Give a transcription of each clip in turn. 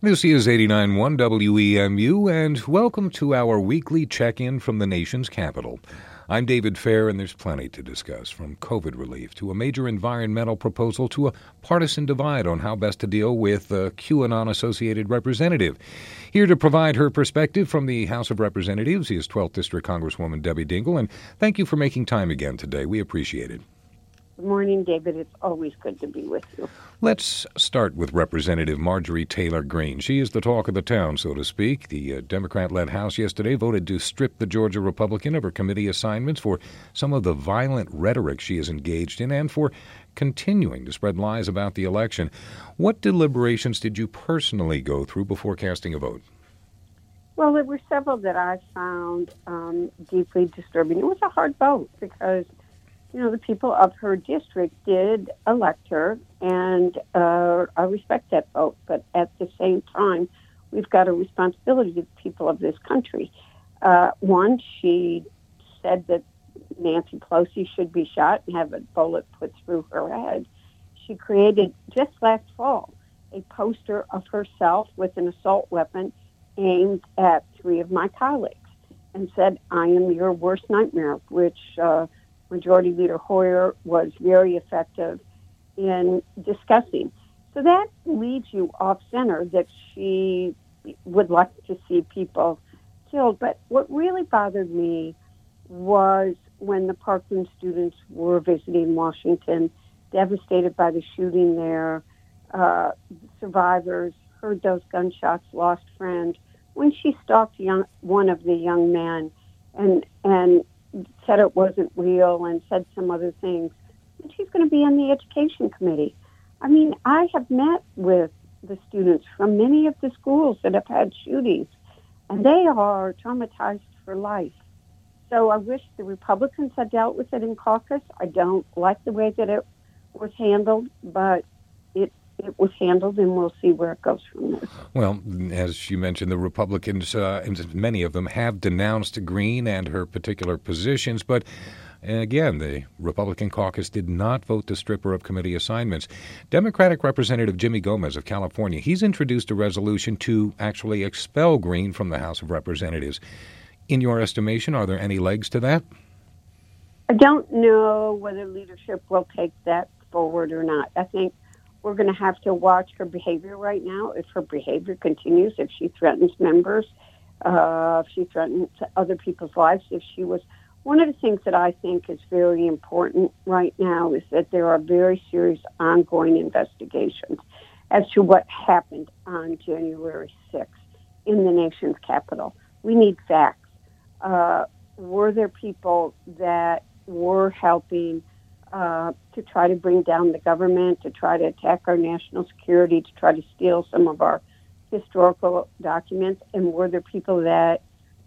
This is 89.1 WEMU, and welcome to our weekly check-in from the nation's capital. I'm David Fair, and there's plenty to discuss, from COVID relief to a major environmental proposal to a partisan divide on how best to deal with a QAnon-associated representative. Here to provide her perspective from the House of Representatives is 12th District Congresswoman Debbie Dingell, and thank you for making time again today. We appreciate it. Good morning, David. It's always good to be with you. Let's start with Representative Marjorie Taylor Greene. She is the talk of the town, so to speak. The Democrat-led House yesterday voted to strip the Georgia Republican of her committee assignments for some of the violent rhetoric she is engaged in and for continuing to spread lies about the election. What deliberations did you personally go through before casting a vote? Well, there were several that I found deeply disturbing. It was a hard vote because the people of her district did elect her, and I respect that vote. But at the same time, we've got a responsibility to the people of this country. One, she said that Nancy Pelosi should be shot and have a bullet put through her head. She created, just last fall, a poster of herself with an assault weapon aimed at three of my colleagues and said, "I am your worst nightmare," which Majority Leader Hoyer was very effective in discussing. So that leaves you off center that she would like to see people killed. But what really bothered me was when the Parkland students were visiting Washington, devastated by the shooting there, survivors heard those gunshots, lost friends, when she stalked one of the young men and said it wasn't real and said some other things. And she's going to be on the education committee. I mean, I have met with the students from many of the schools that have had shootings, and they are traumatized for life. So I wish the Republicans had dealt with it in caucus. I don't like the way that it was handled, but it was handled, and we'll see where it goes from there. Well, as you mentioned, the Republicans, and many of them, have denounced Greene and her particular positions, but again, the Republican caucus did not vote to strip her of committee assignments. Democratic Representative Jimmy Gomez of California, he's introduced a resolution to actually expel Greene from the House of Representatives. In your estimation, are there any legs to that? I don't know whether leadership will take that forward or not. I think we're going to have to watch her behavior right now. If her behavior continues, if she threatens members, if she threatens other people's lives, if she was... One of the things that I think is very important right now is that there are very serious ongoing investigations as to what happened on January 6th in the nation's capital. We need facts. Were there people that were helping to try to bring down the government, to try to attack our national security, to try to steal some of our historical documents? And were there people that,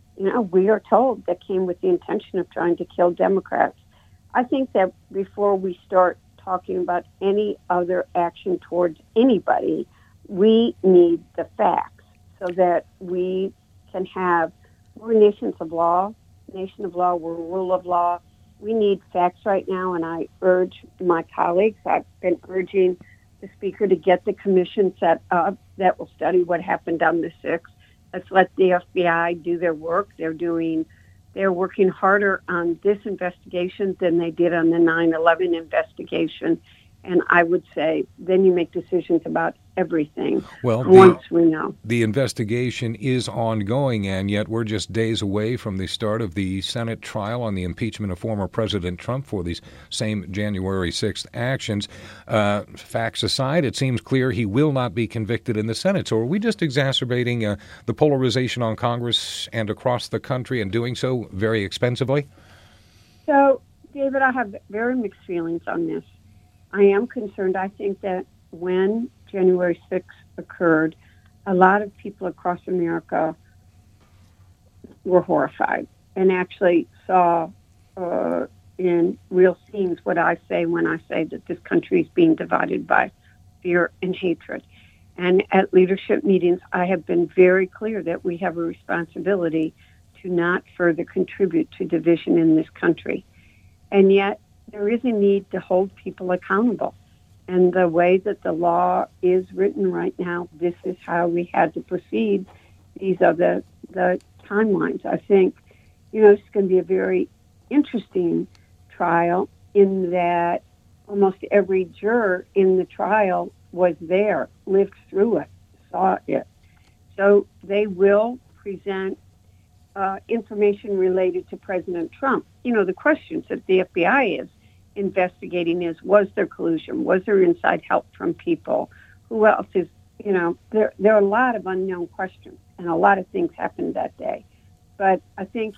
we are told that came with the intention of trying to kill Democrats? I think that before we start talking about any other action towards anybody, we need the facts so that we can have, we're a nation of law, we're a rule of law. We need facts right now, and I urge my colleagues, I've been urging the Speaker to get the commission set up that will study what happened on the 6th. Let's let the FBI do their work. They're working harder on this investigation than they did on the 9/11 investigation. And I would say then you make decisions about everything once we know. The investigation is ongoing, and yet we're just days away from the start of the Senate trial on the impeachment of former President Trump for these same January 6th actions. Facts aside, it seems clear he will not be convicted in the Senate. So are we just exacerbating the polarization on Congress and across the country and doing so very expensively? So, David, I have very mixed feelings on this. I am concerned. I think that when January 6th occurred, a lot of people across America were horrified and actually saw in real scenes what I say when I say that this country is being divided by fear and hatred. And at leadership meetings, I have been very clear that we have a responsibility to not further contribute to division in this country. And yet, there is a need to hold people accountable. And the way that the law is written right now, this is how we had to proceed. These are the timelines. I think, it's going to be a very interesting trial in that almost every juror in the trial was there, lived through it, saw it. So they will present information related to President Trump. The questions that the FBI is investigating is, was there collusion? Was there inside help from people? Who else is, there are a lot of unknown questions, and a lot of things happened that day. But I think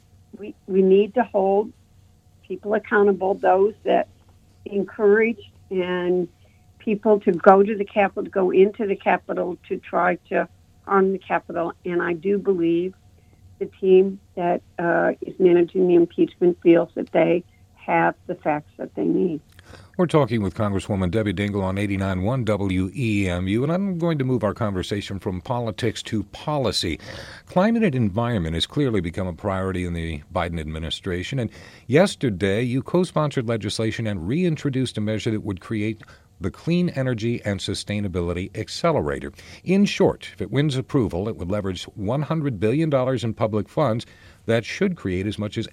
we need to hold people accountable, those that encouraged and people to go to the Capitol, to go into the Capitol to try to harm the Capitol. And I do believe the team that is managing the impeachment feels that they have the facts that they need. We're talking with Congresswoman Debbie Dingell on 89.1 WEMU, and I'm going to move our conversation from politics to policy. Climate and environment has clearly become a priority in the Biden administration, and yesterday you co-sponsored legislation and reintroduced a measure that would create the Clean Energy and Sustainability Accelerator. In short, if it wins approval, it would leverage $100 billion in public funds that should create as much as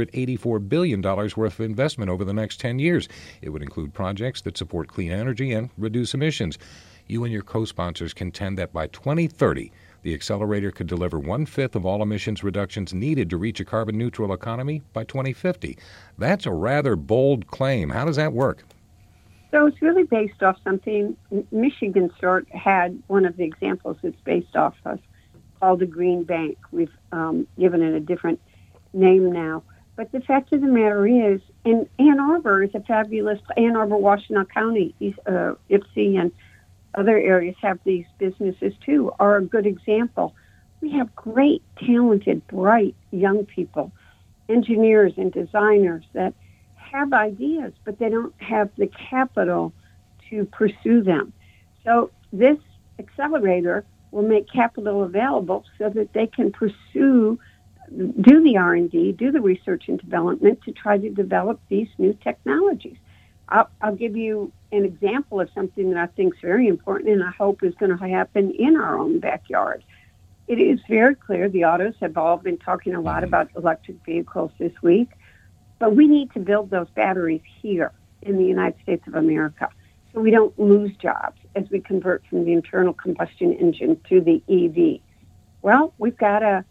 $884 billion worth of investment over the next 10 years. It would include projects that support clean energy and reduce emissions. You and your co-sponsors contend that by 2030, the accelerator could deliver 1/5 of all emissions reductions needed to reach a carbon-neutral economy by 2050. That's a rather bold claim. How does that work? So it's really based off something. Michigan had one of the examples it's based off of called the Green Bank. We've given it a different name now. But the fact of the matter is, and Ann Arbor is a fabulous, Ann Arbor, Washtenaw County, IPSI, and other areas have these businesses too, are a good example. We have great, talented, bright young people, engineers and designers that have ideas, but they don't have the capital to pursue them. So this accelerator will make capital available so that they can do the R&D, do the research and development to try to develop these new technologies. I'll give you an example of something that I think is very important and I hope is going to happen in our own backyard. It is very clear the autos have all been talking a lot about electric vehicles this week, but we need to build those batteries here in the United States of America so we don't lose jobs as we convert from the internal combustion engine to the EV. Well, we got to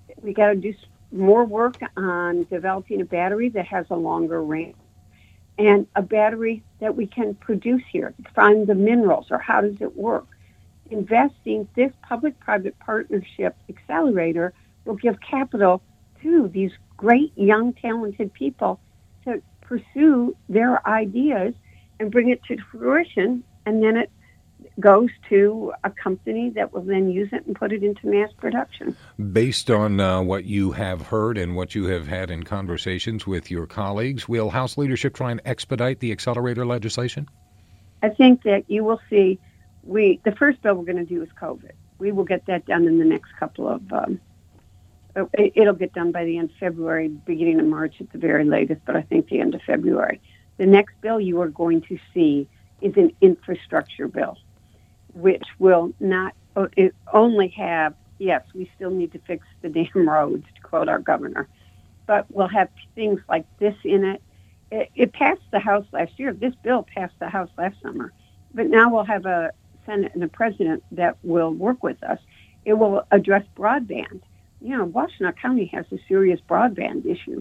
do more work on developing a battery that has a longer range and a battery that we can produce here, find the minerals, or how does it work. Investing this public-private partnership accelerator will give capital to these great, young, talented people to pursue their ideas and bring it to fruition, and then it goes to a company that will then use it and put it into mass production. Based on what you have heard and what you have had in conversations with your colleagues, will House leadership try and expedite the accelerator legislation? I think that you will see, the first bill we're going to do is COVID. We will get that done in the next couple of, it'll get done by the end of February, beginning of March at the very latest, but I think the end of February. The next bill you are going to see is an infrastructure bill, which will not only have, yes, we still need to fix the damn roads, to quote our governor, but we'll have things like this in it. It passed the House last year. This bill passed the House last summer. But now we'll have a Senate and a president that will work with us. It will address broadband. Washtenaw County has a serious broadband issue,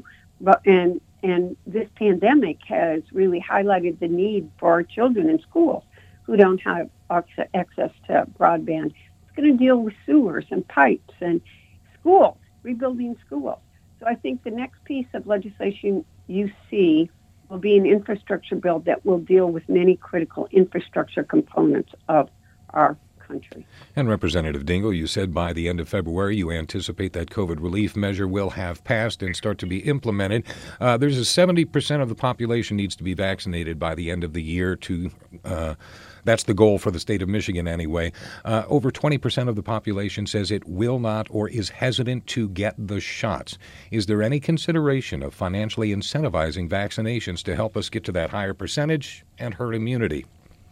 and this pandemic has really highlighted the need for our children in schools who don't have access to broadband. It's going to deal with sewers and pipes and schools, rebuilding schools. So I think the next piece of legislation you see will be an infrastructure bill that will deal with many critical infrastructure components of our country. And Representative Dingell, you said by the end of February you anticipate that COVID relief measure will have passed and start to be implemented. There's a 70% of the population needs to be vaccinated by the end of the year that's the goal for the state of Michigan anyway. Over 20% of the population says it will not or is hesitant to get the shots. Is there any consideration of financially incentivizing vaccinations to help us get to that higher percentage and herd immunity?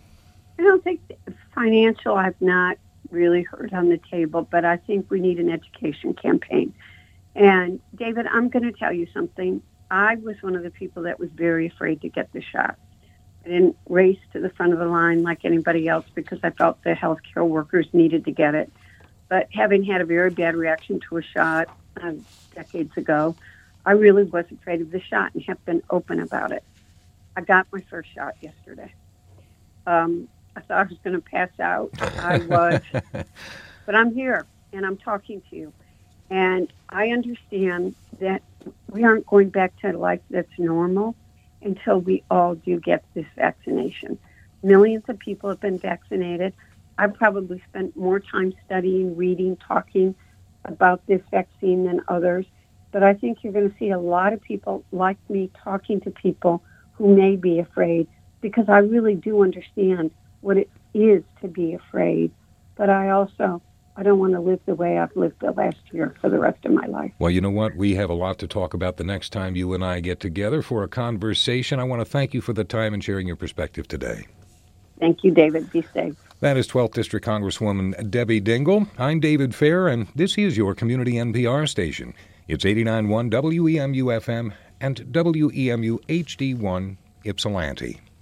I don't think financial, I've not really heard on the table, but I think we need an education campaign. And David, I'm going to tell you something. I was one of the people that was very afraid to get the shot. I didn't race to the front of the line like anybody else because I felt the healthcare workers needed to get it. But having had a very bad reaction to a shot decades ago, I really was afraid of the shot and have been open about it. I got my first shot yesterday. I thought I was going to pass out. I was, but I'm here and I'm talking to you. And I understand that we aren't going back to life that's normal until we all do get this vaccination. Millions of people have been vaccinated. I've probably spent more time studying, reading, talking about this vaccine than others. But I think you're going to see a lot of people like me talking to people who may be afraid, because I really do understand what it is to be afraid. But I don't want to live the way I've lived the last year for the rest of my life. Well, you know what? We have a lot to talk about the next time you and I get together for a conversation. I want to thank you for the time and sharing your perspective today. Thank you, David. Be safe. That is 12th District Congresswoman Debbie Dingell. I'm David Fair, and this is your community NPR station. It's 89.1 WEMU FM and WEMU HD1 Ypsilanti.